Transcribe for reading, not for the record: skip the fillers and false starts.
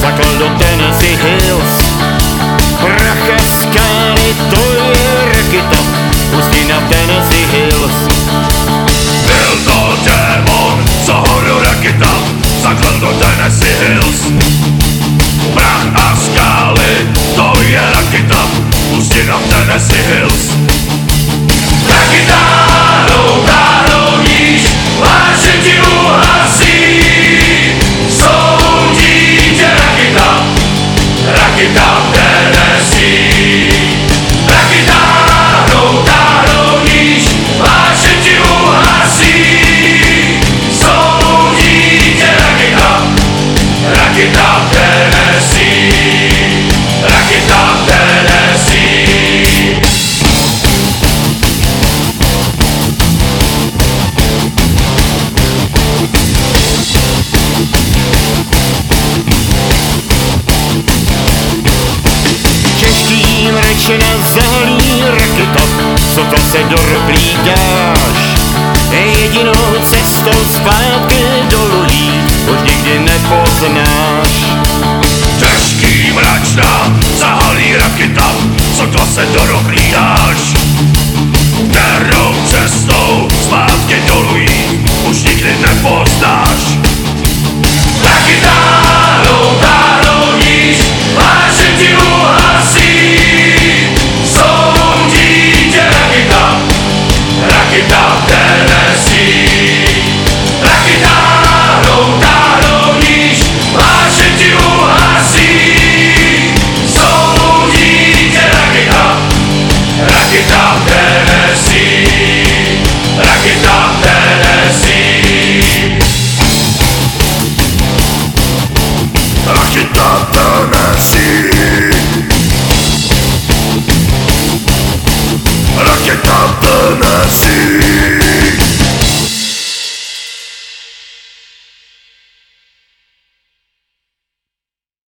zaklal do Tennessee Hills. Praché skály, to je raketa, pustina Tennessee Hills. Byl to démon, co horil raketa, zaklal do Tennessee Hills. Prach a skály, to je raketa, pustina Tennessee Hills. Raketa, táhnou níž, láže ti uhasí. Soudí tě raketa, raketa v Tennessee. Raketa, táhnou níž, láže ti uhasí. Soudí tě raketa, raketa v Tennessee. Raketa v Tennessee. Těžkým rečena zahalí raketa, co to se doplítáš. Jedinou cestou zpátky dolů jít už nikdy nepoznáš.